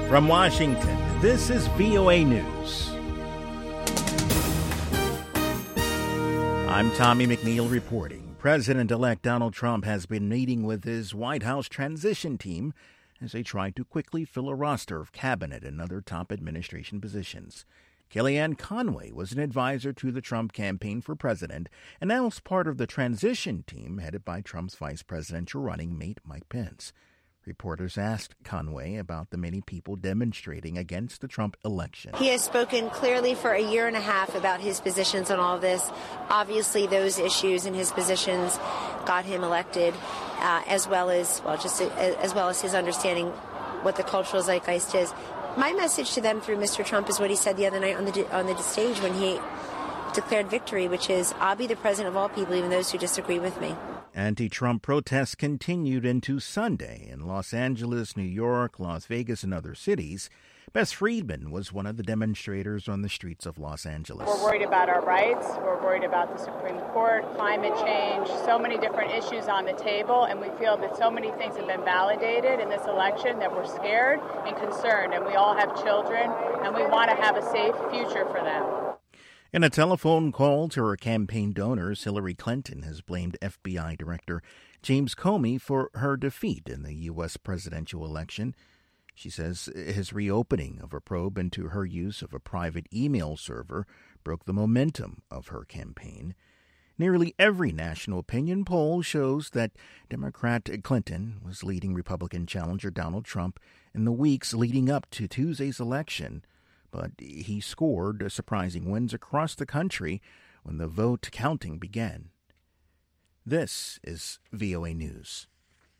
From Washington, this is VOA News. I'm Tommy McNeil reporting. President-elect Donald Trump has been meeting with his White House transition team as they try to quickly fill a roster of cabinet and other top administration positions. Kellyanne Conway was an advisor to the Trump campaign for president and now is part of the transition team headed by Trump's vice presidential running mate Mike Pence. Reporters asked Conway about the many people demonstrating against the Trump election. He has spoken clearly for a year and a half about his positions on all of this. Obviously, those issues and his positions got him elected, as well as his understanding what the cultural zeitgeist is. My message to them through Mr. Trump is what he said the other night on the stage when he declared victory, which is, I'll be the president of all people, even those who disagree with me. Anti-Trump protests continued into Sunday in Los Angeles, New York, Las Vegas, and other cities. Bess Friedman was one of the demonstrators on the streets of Los Angeles. We're worried about our rights. We're worried about the Supreme Court, climate change, so many different issues on the table, and we feel that so many things have been validated in this election that we're scared and concerned, and we all have children, and we want to have a safe future for them. In a telephone call to her campaign donors, Hillary Clinton has blamed FBI Director James Comey for her defeat in the U.S. presidential election. She says his reopening of a probe into her use of a private email server broke the momentum of her campaign. Nearly every national opinion poll shows that Democrat Clinton was leading Republican challenger Donald Trump in the weeks leading up to Tuesday's election. But he scored surprising wins across the country when the vote counting began. This is VOA News.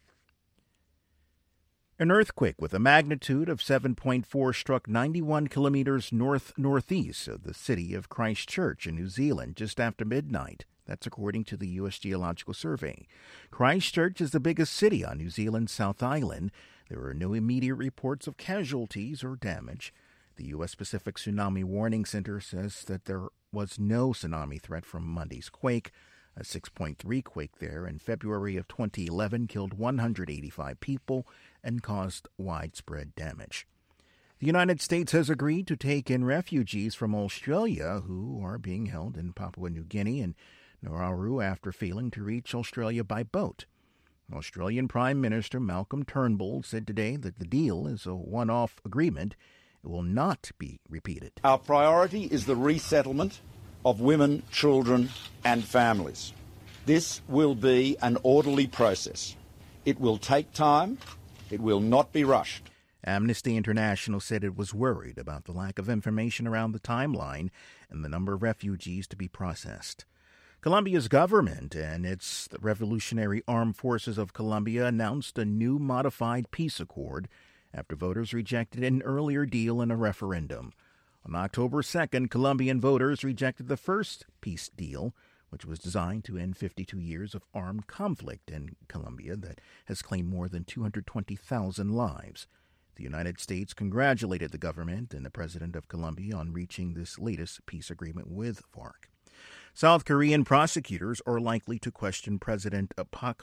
An earthquake with a magnitude of 7.4 struck 91 kilometers northeast of the city of Christchurch in New Zealand just after midnight. That's according to the U.S. Geological Survey. Christchurch is the biggest city on New Zealand's South Island. There are no immediate reports of casualties or damage. The U.S. Pacific Tsunami Warning Center says that there was no tsunami threat from Monday's quake. A 6.3 quake there in February of 2011 killed 185 people and caused widespread damage. The United States has agreed to take in refugees from Australia who are being held in Papua New Guinea and Nauru after failing to reach Australia by boat. Australian Prime Minister Malcolm Turnbull said today that the deal is a one-off agreement. It will not be repeated. Our priority is the resettlement of women, children and families. This will be an orderly process. It will take time. It will not be rushed. Amnesty International said it was worried about the lack of information around the timeline and the number of refugees to be processed. Colombia's government and its Revolutionary Armed Forces of Colombia announced a new modified peace accord after voters rejected an earlier deal in a referendum. On October 2nd, Colombian voters rejected the first peace deal, which was designed to end 52 years of armed conflict in Colombia that has claimed more than 220,000 lives. The United States congratulated the government and the president of Colombia on reaching this latest peace agreement with FARC. South Korean prosecutors are likely to question President Park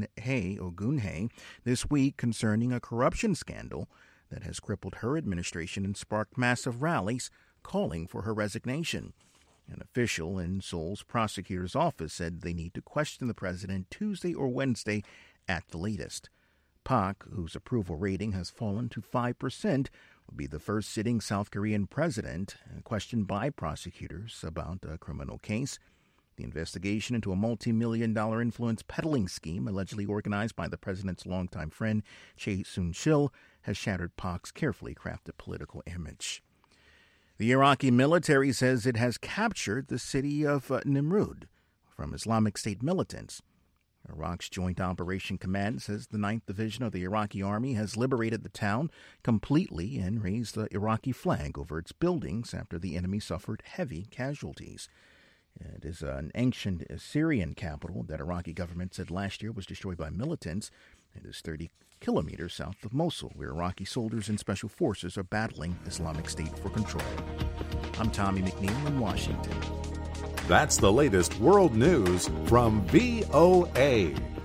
Geun-hye this week concerning a corruption scandal that has crippled her administration and sparked massive rallies calling for her resignation. An official in Seoul's prosecutor's office said they need to question the president Tuesday or Wednesday at the latest. Park, whose approval rating has fallen to 5%, will be the first sitting South Korean president questioned by prosecutors about a criminal case. The investigation into a multi-million-dollar influence peddling scheme allegedly organized by the president's longtime friend Chae Soon-sil has shattered Park's carefully crafted political image. The Iraqi military says it has captured the city of Nimrud from Islamic State militants. Iraq's Joint Operation Command says the 9th Division of the Iraqi Army has liberated the town completely and raised the Iraqi flag over its buildings after the enemy suffered heavy casualties. It is an ancient Syrian capital that Iraqi government said last year was destroyed by militants. It is 30 kilometers south of Mosul, where Iraqi soldiers and special forces are battling Islamic State for control. I'm Tommy McNeil in Washington. That's the latest world news from VOA.